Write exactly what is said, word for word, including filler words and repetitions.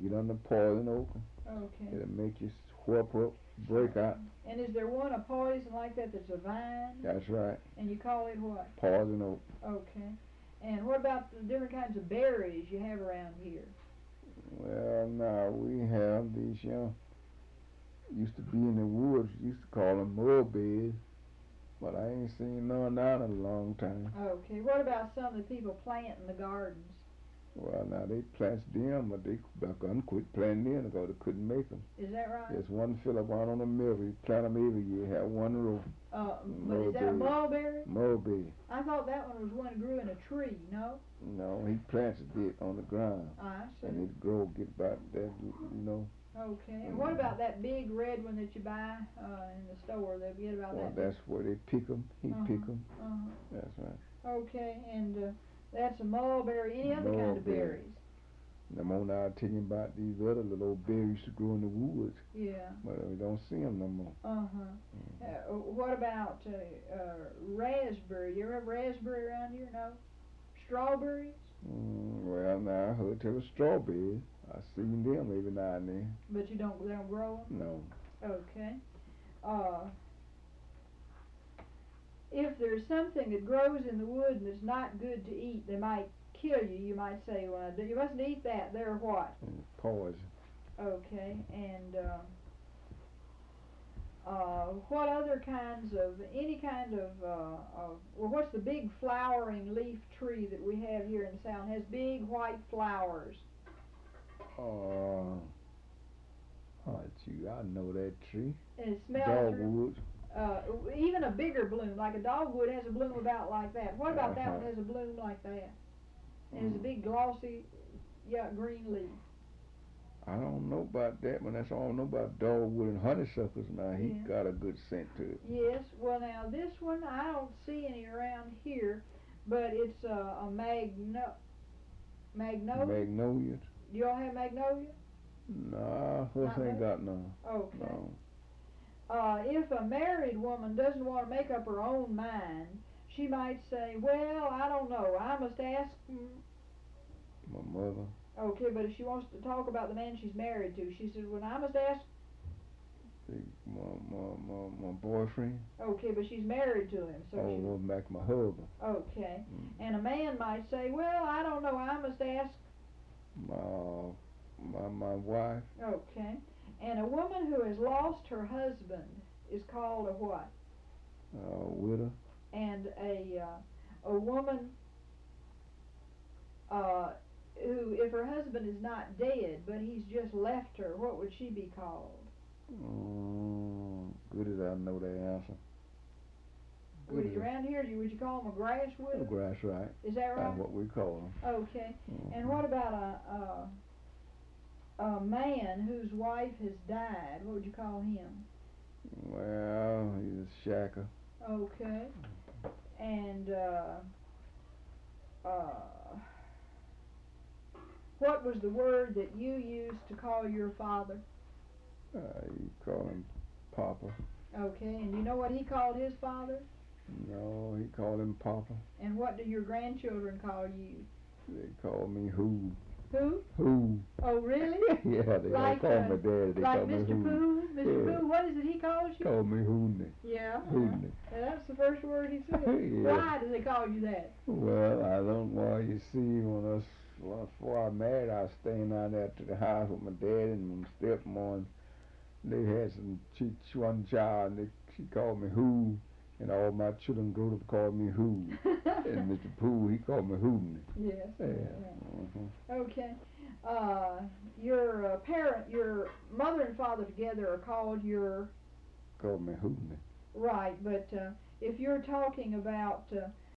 get under poison oak. Okay. It'll make you whoop up, break out. And is there one a poison like that that's a vine? That's right. And you call it what? Poison oak. Okay. And what about the different kinds of berries you have around here? Well, now we have these young. Used to be in the woods. Used to call them mulberries, but I ain't seen none out in a long time. Okay. What about some that people plant in the gardens? Well, now they plant them, but they done quit planting them because they couldn't make them. Is that right? There's one fella out on the mill. He plant them every year. Have one row. Uh, but is that a mulberry? Mulberry. I thought that one was one that grew in a tree. No. No, he planted it on the ground. I see. And it grow, get about that, you know. Okay. And what about that big red one that you buy uh, in the store? They get about well, that. That's where they pick them. He uh-huh. pick them. Uh-huh. That's right. Okay, and uh, that's a mulberry. Any other kind of berries? I'm on now telling you about these other little old berries to grow in the woods. Yeah. But we don't see them no more. Uh-huh. Mm-hmm. Uh, what about uh, uh, raspberry? You ever have raspberry around here? No? Strawberries? Mm, well, now I heard tell of strawberries. I seen them every now and then. But you don't, they don't grow them? No. Okay. Uh, if there's something that grows in the wood and is not good to eat, they might kill you. You might say, well, you mustn't eat that. They're what? Poison. Okay. And uh, uh, what other kinds of, any kind of, uh, of, well, what's the big flowering leaf tree that we have here in the South? It has big white flowers. Uh, oh, gee, I know that tree. And it smells. Dogwood. Uh, even a bigger bloom, like a dogwood, has a bloom about like that. What about uh-huh. that one has a bloom like that? And mm. it's a big glossy, yeah, green leaf. I don't know about that, but that's all I know about dogwood and honeysuckles. Now he yeah. got a good scent to it. Yes. Well, now this one I don't see any around here, but it's uh, a magno magnolia. Magnolia. Do y'all have magnolia? Nah, horse ain't got none. Okay. No. Uh, if a married woman doesn't want to make up her own mind, she might say, well, I don't know, I must ask... My mother. Okay, but if she wants to talk about the man she's married to, she says, well, I must ask... My, my, my, my boyfriend. Okay, but she's married to him. So oh, she... well, back my husband. Okay. Mm. And a man might say, well, I don't know, I must ask... My, my, my wife. Okay. And a woman who has lost her husband is called a what? A widow. And a uh, a woman uh, who, if her husband is not dead, but he's just left her, what would she be called? Mm, good as I know the answer. Would you, around here, would you call them a grass widow? A grass, right. Is that right? That's what we call them. Okay. Mm-hmm. And what about a... a A man whose wife has died, what would you call him? Well, he's a shacker. Okay. And uh, uh, what was the word that you used to call your father? Uh, you call him Papa. Okay. And you know what he called his father? No, he called him Papa. And what do your grandchildren call you? They call me Who. Who? Who. Oh, really? Yeah, they like, call uh, my daddy. They like call Mister me Pooh? Mister Yeah. Pooh, what is it he calls you? Call me Hooney. Yeah. Hooney. Uh, that's the first word he said. Yeah. Why do they call you that? Well, I don't know. You see, when us, well, before I married, I was staying out there to the house with my dad and my stepmom. They had some ch- one child, and they, she called me Who. And all my children grew up called me Who. And Mister Pooh, he called me Hooney. Yes. Yeah. yeah. Mm-hmm. Okay. Uh, your uh, parent, your mother and father together are called your... Called me Hooney. Right, but uh, if you're talking about uh,